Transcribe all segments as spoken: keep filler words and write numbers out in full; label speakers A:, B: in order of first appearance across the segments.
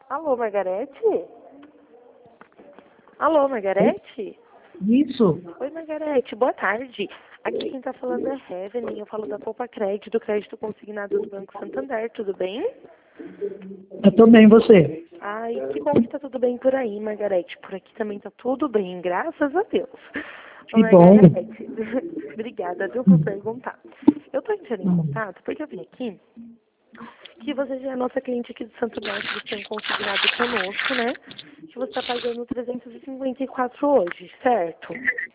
A: Alô, Margarete? Alô, Margarete?
B: Isso.
A: Oi, Margarete, boa tarde. Aqui quem tá falando é Evelyn, eu falo da Poupa Crédito, do crédito consignado do Banco Santander, tudo bem?
B: Eu tô bem, você?
A: Ai, que bom que tá tudo bem por aí, Margarete. Por aqui também tá tudo bem, graças a Deus. Ô,
B: Que bom.
A: Margarete, obrigada, viu, por perguntar. Eu tô entrando em contato porque eu vi aqui que você já é nossa cliente aqui do Santo Norte, você tem um consignado conosco, né? Que você tá pagando trezentos e cinquenta e quatro hoje, certo?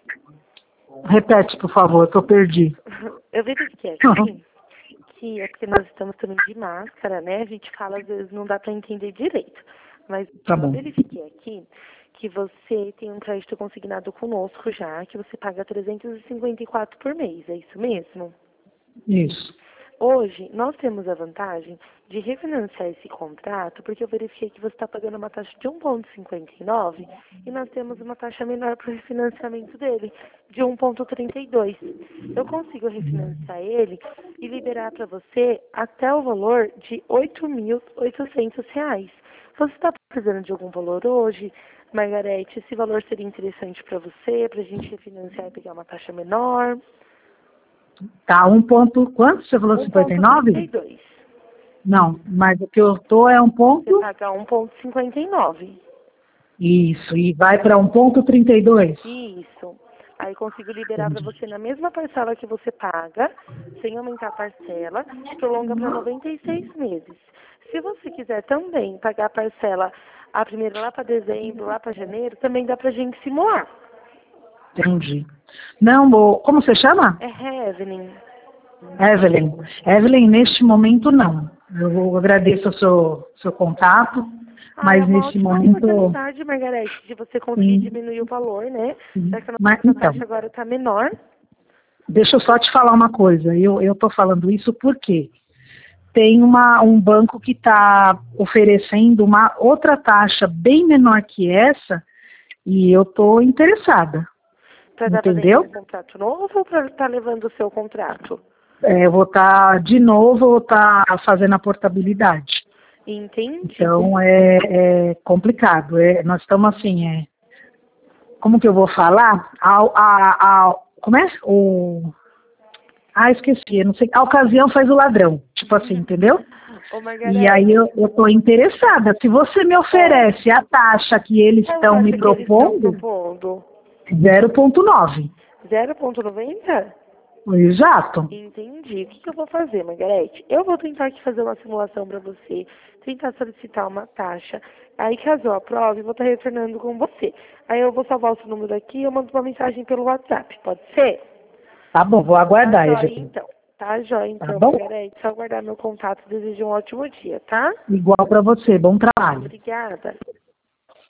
B: Repete, por favor, que eu perdi.
A: Eu verifiquei aqui que é porque nós estamos também de máscara, né? A gente fala, às vezes não dá para entender direito. Mas
B: Tá
A: eu
B: bom.
A: verifiquei aqui que você tem um crédito consignado conosco já, que você paga trezentos e cinquenta e quatro por mês, é isso mesmo?
B: Isso.
A: Hoje, nós temos a vantagem de refinanciar esse contrato, porque eu verifiquei que você está pagando uma taxa de um vírgula cinquenta e nove e nós temos uma taxa menor para o refinanciamento dele, de um vírgula trinta e dois. Eu consigo refinanciar ele e liberar para você até o valor de oito mil e oitocentos reais. Você está precisando de algum valor hoje, Margarete? Esse valor seria interessante para você, para a gente refinanciar e pegar uma taxa menor?
B: Tá, um ponto, quanto? Você falou
A: um
B: cinquenta e
A: vírgula trinta e
B: nove?
A: dois.
B: Não, mas o que eu tô é um
A: Você
B: ponto.
A: paga um vírgula cinquenta e nove.
B: Isso, e vai para um ponto trinta e dois.
A: Isso. Aí consigo liberar para
B: Entendi.
A: você na mesma parcela que você paga, sem aumentar a parcela, prolonga para noventa e seis meses. Se você quiser também pagar a parcela, a primeira lá para dezembro, lá para janeiro, também dá para a gente simular.
B: Entendi. Não, mo- como você chama?
A: É Evelyn.
B: Evelyn. Evelyn, neste momento não. Eu agradeço o seu, seu contato,
A: Ah, é
B: mas
A: uma
B: neste
A: ótima
B: momento,
A: oportunidade, Margarete, de você conseguir
B: sim,
A: diminuir o valor, né?
B: sim.
A: Já que a
B: Mas
A: nossa
B: então,
A: taxa agora está menor.
B: deixa eu só te falar uma coisa. Eu estou falando isso porque tem uma, um banco que está oferecendo uma outra taxa bem menor que essa e eu estou interessada.
A: Para estar fazendo
B: Entendeu?
A: um contrato novo ou para estar levando o seu contrato?
B: É, eu vou estar, de novo, eu vou estar fazendo a portabilidade.
A: Entendi.
B: Então, é, é complicado. É, nós estamos assim, é, como que eu vou falar? A, a, a, como é? O, ah, esqueci, eu não sei. A ocasião faz o ladrão. Tipo assim, entendeu?
A: Ô,
B: E aí
A: Margarete,
B: eu estou interessada. Se você me
A: ó,
B: oferece a taxa que eles
A: qual
B: estão me
A: taxa que eles estão
B: propondo,
A: propondo?
B: zero vírgula nove.
A: zero vírgula noventa?
B: Exato.
A: Entendi. O que, que eu vou fazer, Margarete? Eu vou tentar aqui fazer uma simulação para você, tentar solicitar uma taxa. Aí, caso eu aprove, eu vou estar retornando com você. Aí eu vou salvar o seu número aqui e eu mando uma mensagem pelo WhatsApp. Pode ser?
B: Tá bom, vou
A: Tá
B: aguardar,
A: jóia,
B: Evelyn.
A: então. Tá jóia,
B: Tá
A: então,
B: bom?
A: Margarete. Só aguardar meu contato. Desejo um ótimo dia, tá?
B: Igual para você. Bom trabalho.
A: Obrigada.